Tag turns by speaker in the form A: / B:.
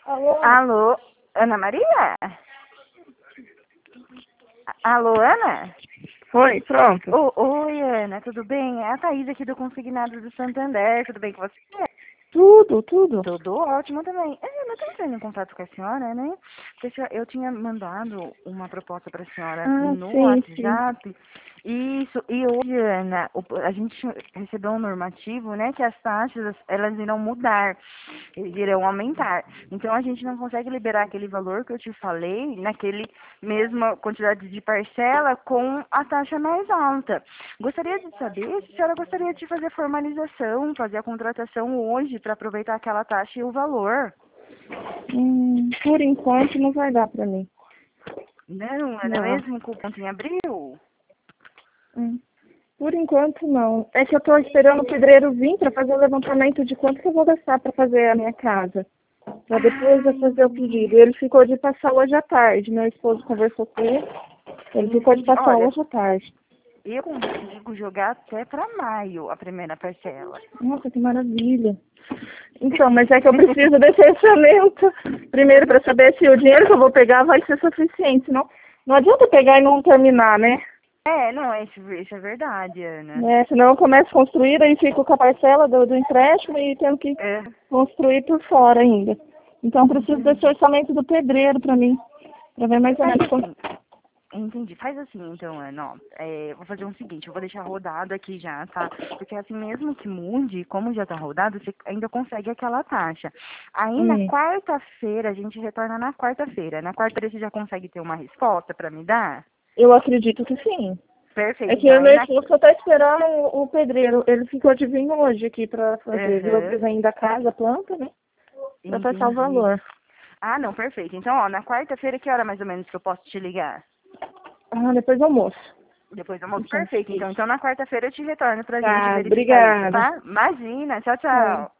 A: Alô?
B: Alô, Ana Maria? Alô, Ana?
A: Oi, pronto.
B: Oi, Ana, tudo bem? É a Thaís aqui do Consignado do Santander, tudo bem com você?
A: Tudo.
B: Tudo ótimo também. Eu tô entrando em contato com a senhora, né? Porque eu tinha mandado uma proposta para a senhora
A: Ah,
B: no
A: sim.
B: WhatsApp. Isso, e hoje, Ana, a gente recebeu um normativo, né, que as taxas, elas irão mudar, irão aumentar. Então, a gente não consegue liberar aquele valor que eu te falei, naquele mesma quantidade de parcela, com a taxa mais alta. Gostaria de saber se a senhora gostaria de fazer formalização, fazer a contratação hoje para aproveitar aquela taxa e o valor.
A: Por enquanto não vai dar pra mim.
B: Não, era
A: Não.
B: mesmo com o ponto em abril?
A: Hum, Por enquanto não. É que eu tô esperando o pedreiro vir pra fazer o levantamento de quanto que eu vou gastar pra fazer a minha casa. Pra depois eu fazer o pedido. Ele ficou de passar hoje à tarde. Meu esposo conversou com ele. Ele ficou de
B: Entendi.
A: passar
B: Olha,
A: hoje à tarde.
B: eu consigo jogar até para maio a primeira parcela.
A: Nossa, que maravilha. Então, mas é que eu preciso desse orçamento primeiro para saber se o dinheiro que eu vou pegar vai ser suficiente. Senão, não adianta pegar e não terminar, né?
B: Não, isso é verdade, Ana.
A: Senão eu começo a construir e fico com a parcela do empréstimo e tenho que
B: É,
A: construir por fora ainda. Então, eu preciso desse
B: entendi.
A: orçamento do pedreiro para mim, para ver mais ou
B: Faz
A: menos quanto.
B: assim, entendi. Faz assim, então, Ana, ó. Vou fazer o seguinte, eu vou deixar rodado aqui já, tá? Porque assim, mesmo que mude, como já tá rodado, você ainda consegue aquela taxa. Aí na
A: Hum,
B: quarta-feira, a gente retorna na quarta-feira. Na quarta-feira você já consegue ter uma resposta para me dar?
A: eu acredito que sim. É
B: Perfeito,
A: que
B: então.
A: o
B: Aí
A: meu
B: na...
A: esposo só está esperando o pedreiro. Ele ficou de vir hoje aqui para fazer, viu o
B: Aham,
A: desenho da casa, a planta, né? Para passar o
B: entendi.
A: valor.
B: Ah, não, perfeito. Então, ó, na quarta-feira, que hora mais ou menos que eu posso te ligar?
A: Ah, depois do almoço.
B: Depois do almoço?
A: Então,
B: Perfeito.
A: isso.
B: Então na quarta-feira eu te retorno pra gente
A: Tá,
B: verificar isso,
A: obrigada.
B: tá? Imagina. Tchau,
A: Tchau.
B: tchau.